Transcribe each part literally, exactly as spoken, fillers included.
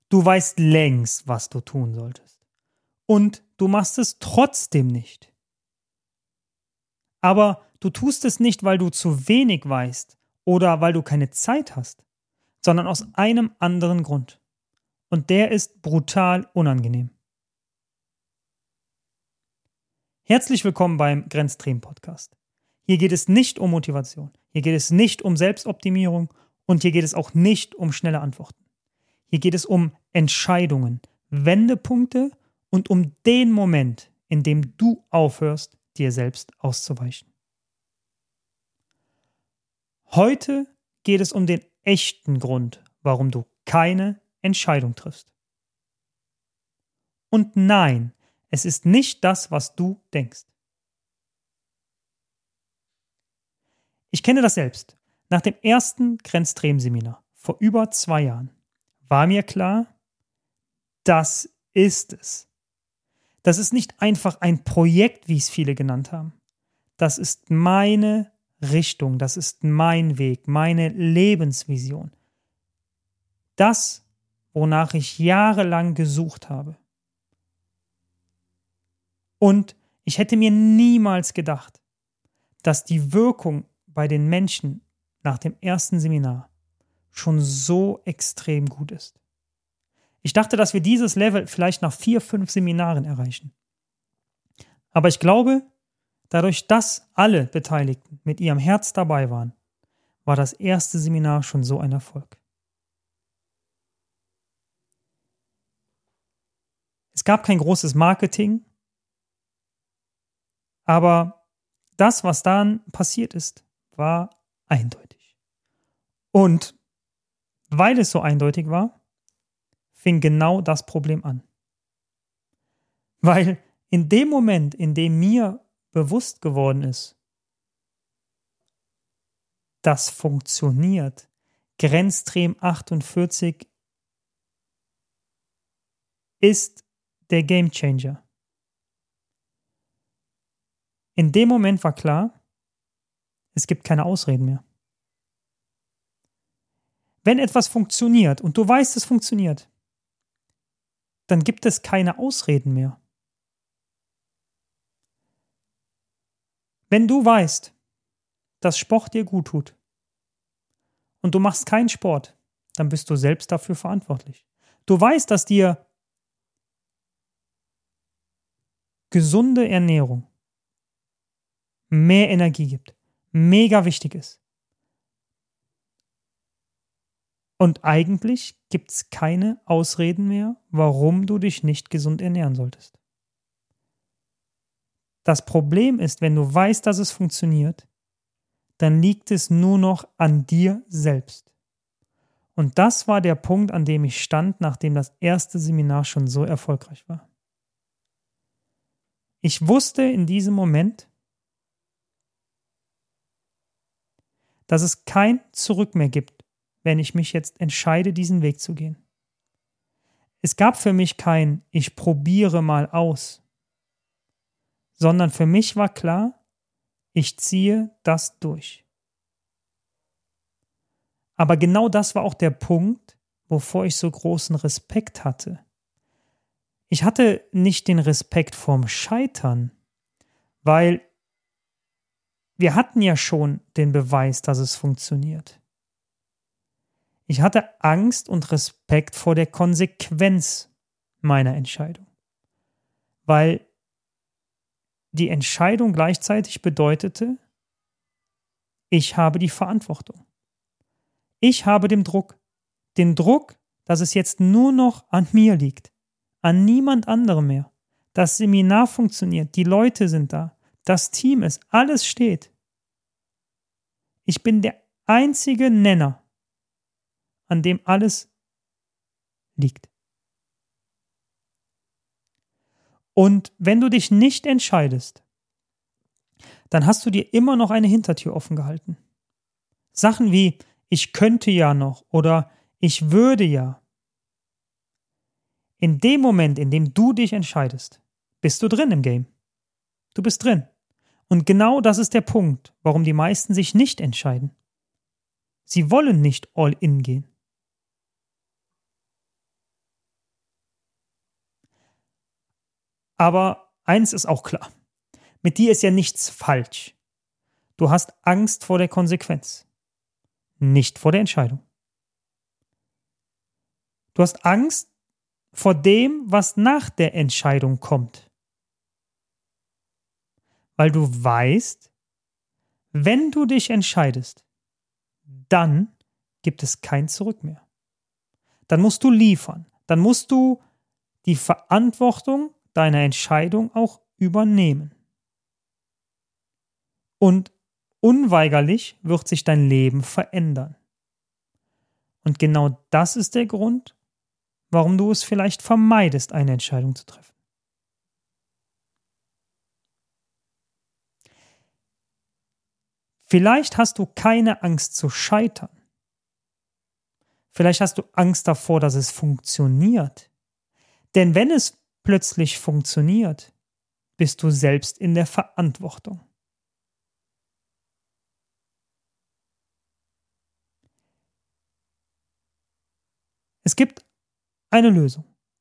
Du weißt längst, was du tun solltest. Und du machst es trotzdem nicht. Aber du tust es nicht, weil du zu wenig weißt oder weil du keine Zeit hast, sondern aus einem anderen Grund. Und der ist brutal unangenehm. Herzlich willkommen beim Grenztrim Podcast. Hier geht es nicht um Motivation, hier geht es nicht um Selbstoptimierung und hier geht es auch nicht um schnelle Antworten. Hier geht es um Entscheidungen, Wendepunkte und um den Moment, in dem du aufhörst, dir selbst auszuweichen. Heute geht es um den echten Grund, warum du keine Entscheidung triffst. Und nein, es ist nicht das, was du denkst. Ich kenne das selbst. Nach dem ersten Grenztrim-Seminar vor über zwei Jahren war mir klar, das ist es. Das ist nicht einfach ein Projekt, wie es viele genannt haben. Das ist meine Richtung, das ist mein Weg, meine Lebensvision. Das, wonach ich jahrelang gesucht habe. Und ich hätte mir niemals gedacht, dass die Wirkung bei den Menschen nach dem ersten Seminar schon so extrem gut ist. Ich dachte, dass wir dieses Level vielleicht nach vier, fünf Seminaren erreichen. Aber ich glaube, dadurch, dass alle Beteiligten mit ihrem Herz dabei waren, war das erste Seminar schon so ein Erfolg. Es gab kein großes Marketing, aber das, was dann passiert ist, war eindeutig. Und weil es so eindeutig war, fing genau das Problem an. Weil in dem Moment, in dem mir bewusst geworden ist, das funktioniert, Grenztrim achtundvierzig ist der Gamechanger. In dem Moment war klar, es gibt keine Ausreden mehr. Wenn etwas funktioniert und du weißt, es funktioniert, dann gibt es keine Ausreden mehr. Wenn du weißt, dass Sport dir gut tut und du machst keinen Sport, dann bist du selbst dafür verantwortlich. Du weißt, dass dir gesunde Ernährung mehr Energie gibt, mega wichtig ist. Und eigentlich gibt es keine Ausreden mehr, warum du dich nicht gesund ernähren solltest. Das Problem ist, wenn du weißt, dass es funktioniert, dann liegt es nur noch an dir selbst. Und das war der Punkt, an dem ich stand, nachdem das erste Seminar schon so erfolgreich war. Ich wusste in diesem Moment, dass es kein Zurück mehr gibt, wenn ich mich jetzt entscheide, diesen Weg zu gehen. Es gab für mich kein Ich probiere mal aus, sondern für mich war klar, ich ziehe das durch. Aber genau das war auch der Punkt, wovor ich so großen Respekt hatte. Ich hatte nicht den Respekt vorm Scheitern, weil wir hatten ja schon den Beweis, dass es funktioniert. Ich hatte Angst und Respekt vor der Konsequenz meiner Entscheidung, weil die Entscheidung gleichzeitig bedeutete, ich habe die Verantwortung. Ich habe den Druck, den Druck, dass es jetzt nur noch an mir liegt, an niemand anderem mehr. Das Seminar funktioniert, die Leute sind da, das Team ist, alles steht. Ich bin der einzige Nenner, an dem alles liegt. Und wenn du dich nicht entscheidest, dann hast du dir immer noch eine Hintertür offen gehalten. Sachen wie, ich könnte ja noch oder ich würde ja. In dem Moment, in dem du dich entscheidest, bist du drin im Game. Du bist drin. Und genau das ist der Punkt, warum die meisten sich nicht entscheiden. Sie wollen nicht all in gehen. Aber eins ist auch klar. Mit dir ist ja nichts falsch. Du hast Angst vor der Konsequenz, nicht vor der Entscheidung. Du hast Angst vor dem, was nach der Entscheidung kommt. Weil du weißt, wenn du dich entscheidest, dann gibt es kein Zurück mehr. Dann musst du liefern. Dann musst du die Verantwortung deiner Entscheidung auch übernehmen. Und unweigerlich wird sich dein Leben verändern. Und genau das ist der Grund, warum du es vielleicht vermeidest, eine Entscheidung zu treffen. Vielleicht hast du keine Angst zu scheitern. Vielleicht hast du Angst davor, dass es funktioniert. Denn wenn es plötzlich funktioniert, bist du selbst in der Verantwortung. Es gibt eine Lösung.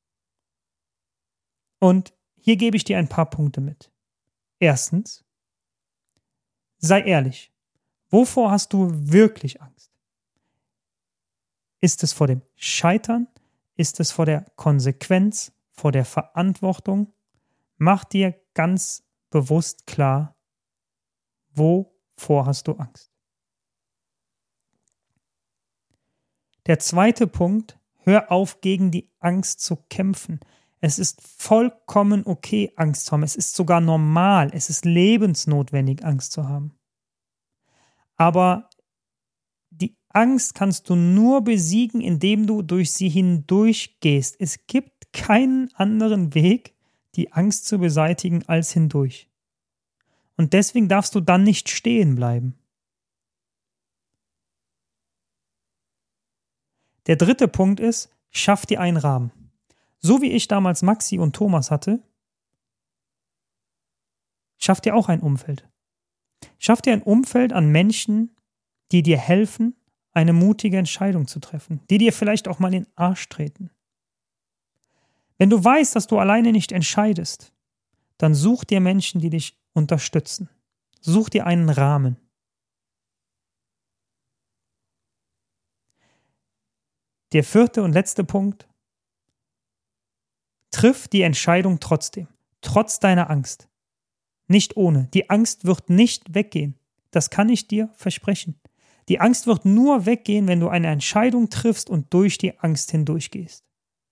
Und hier gebe ich dir ein paar Punkte mit. Erstens, sei ehrlich. Wovor hast du wirklich Angst? Ist es vor dem Scheitern? Ist es vor der Konsequenz? Vor der Verantwortung? Mach dir ganz bewusst klar, wovor hast du Angst? Der zweite Punkt, hör auf, gegen die Angst zu kämpfen. Es ist vollkommen okay, Angst zu haben. Es ist sogar normal. Es ist lebensnotwendig, Angst zu haben. Aber die Angst kannst du nur besiegen, indem du durch sie hindurchgehst. Es gibt keinen anderen Weg, die Angst zu beseitigen, als hindurch. Und deswegen darfst du dann nicht stehen bleiben. Der dritte Punkt ist, schaff dir einen Rahmen. So wie ich damals Maxi und Thomas hatte, schaff dir auch ein Umfeld. Schaff dir ein Umfeld an Menschen, die dir helfen, eine mutige Entscheidung zu treffen, die dir vielleicht auch mal in den Arsch treten. Wenn du weißt, dass du alleine nicht entscheidest, dann such dir Menschen, die dich unterstützen. Such dir einen Rahmen. Der vierte und letzte Punkt. Triff die Entscheidung trotzdem, trotz deiner Angst. Nicht ohne. Die Angst wird nicht weggehen. Das kann ich dir versprechen. Die Angst wird nur weggehen, wenn du eine Entscheidung triffst und durch die Angst hindurchgehst.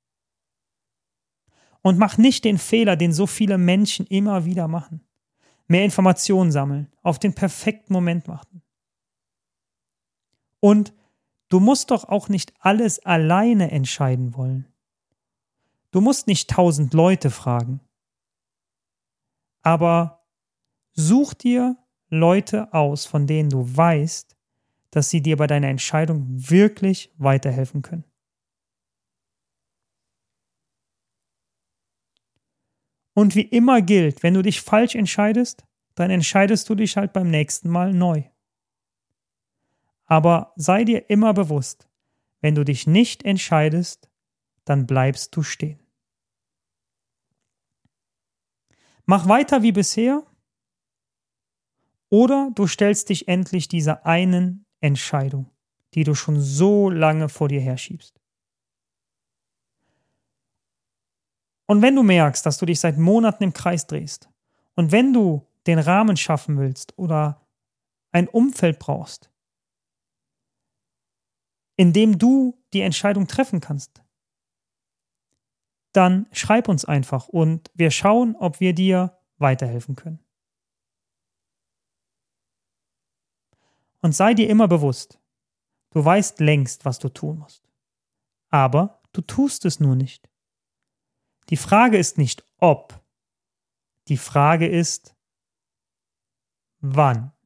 Und mach nicht den Fehler, den so viele Menschen immer wieder machen. Mehr Informationen sammeln, auf den perfekten Moment warten. Und du musst doch auch nicht alles alleine entscheiden wollen. Du musst nicht tausend Leute fragen. Aber such dir Leute aus, von denen du weißt, dass sie dir bei deiner Entscheidung wirklich weiterhelfen können. Und wie immer gilt, wenn du dich falsch entscheidest, dann entscheidest du dich halt beim nächsten Mal neu. Aber sei dir immer bewusst, wenn du dich nicht entscheidest, dann bleibst du stehen. Mach weiter wie bisher oder du stellst dich endlich dieser einen Entscheidung, die du schon so lange vor dir herschiebst. Und wenn du merkst, dass du dich seit Monaten im Kreis drehst und wenn du den Rahmen schaffen willst oder ein Umfeld brauchst, in dem du die Entscheidung treffen kannst, dann schreib uns einfach und wir schauen, ob wir dir weiterhelfen können. Und sei dir immer bewusst, du weißt längst, was du tun musst. Aber du tust es nur nicht. Die Frage ist nicht ob, die Frage ist wann.